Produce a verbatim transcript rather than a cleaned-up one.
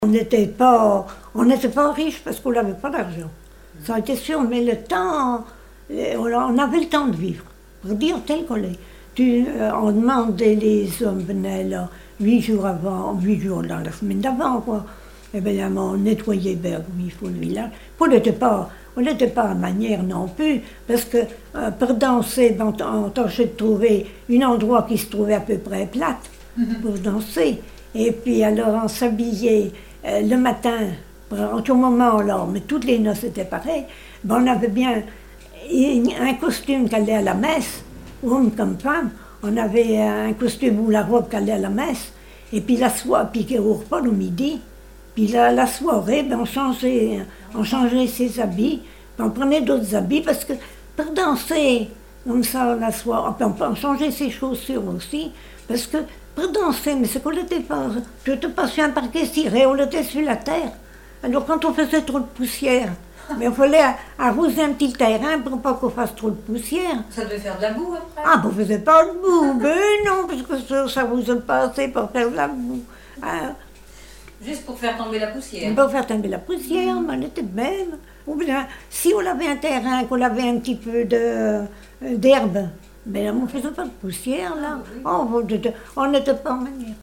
On n'était pas, on n'était pas riche parce qu'on n'avait pas d'argent. Ça a été sûr, mais le temps, on avait le temps de vivre, pour dire tel qu'on est. Tu, euh, on demandait, les hommes venaient là, huit jours avant, huit jours dans la semaine d'avant, quoi. Évidemment, on nettoyait bien comme il faut le village. On n'était pas, on n'était pas à manière non plus, parce que euh, pour danser, ben, on tâchait de trouver un endroit qui se trouvait à peu près plate pour danser. Et puis alors on s'habillait euh, le matin, en tout moment là, mais toutes les noces étaient pareilles, ben, on avait bien un costume qui allait à la messe, homme comme femme, on avait un costume ou la robe qui allait à la messe, et puis la soirée, puis au repas le midi, puis la, la soirée, ben, on, changeait, on changeait ses habits, puis on prenait d'autres habits, parce que pour danser comme ça la soirée, on, on changeait ses chaussures aussi, parce que pour danser, mais c'est qu'on n'était pas, je n'étais pas sur un parquet ciré, on était sur la terre. Alors quand on faisait trop de poussière, mais il fallait arroser un petit terrain pour pas qu'on fasse trop de poussière. Ça devait faire de la boue après? Ah, vous ne faisiez pas de boue, mais non, parce que ça, ça vous a pas assez pour faire de la boue. Ah, juste pour faire tomber la poussière? Pour faire tomber la poussière, mais on était de même. Ou bien, si on avait un terrain, qu'on avait un petit peu de, d'herbe, mais on ne faisait pas de poussière, là. Ah, oui. Oh, on n'était pas en manière.